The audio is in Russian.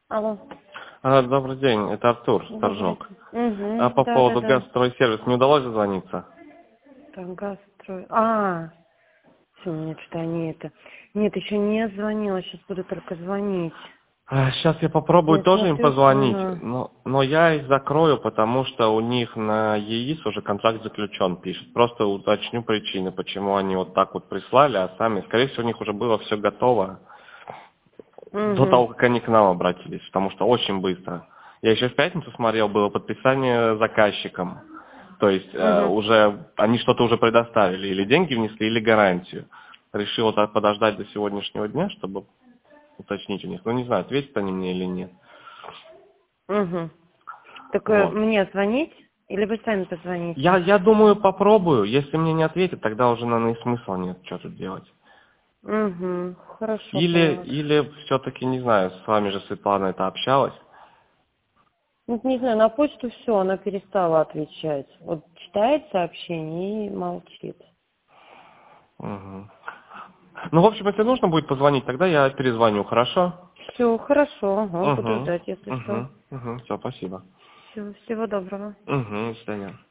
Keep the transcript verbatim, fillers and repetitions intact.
Алло. А, Добрый день, это Артур, Торжок. Угу, А по да, да, поводу да. газстройсервис не удалось дозвониться? Так, гастро... А, все, нет, что они это... Нет, еще не звонила, сейчас буду только звонить. Сейчас я попробую Я тоже им смотрю, позвонить, цена. но, но я их закрою, потому что у них на ЕИС уже контракт заключен, пишет. Просто уточню причины, почему они вот так вот прислали, а сами, скорее всего, у них уже было все готово до Угу, того, как они к нам обратились, потому что очень быстро. Я еще в пятницу смотрел, было подписание заказчиком. То есть э, угу, уже они что-то уже предоставили, или деньги внесли, или гарантию. Решил так подождать до сегодняшнего дня, чтобы уточнить у них. Ну, не знаю, ответят они мне или нет. угу. Так э, Вот. мне звонить? Или вы сами позвоните? Я, я думаю, попробую. Если мне не ответят, тогда уже, наверное, и смысла нет, что тут делать. Угу, хорошо, Или, поняла. или все-таки, не знаю, с вами же Светлана это общалась. Ну, не знаю, на почту все, она перестала отвечать. Вот читает сообщение и молчит. Мгм. Ну, в общем, если нужно будет позвонить, тогда я перезвоню, хорошо? Все, хорошо, ага, буду Угу. ждать, если что. Угу. Угу. Все, спасибо. Все, всего доброго. Угу. До свидания.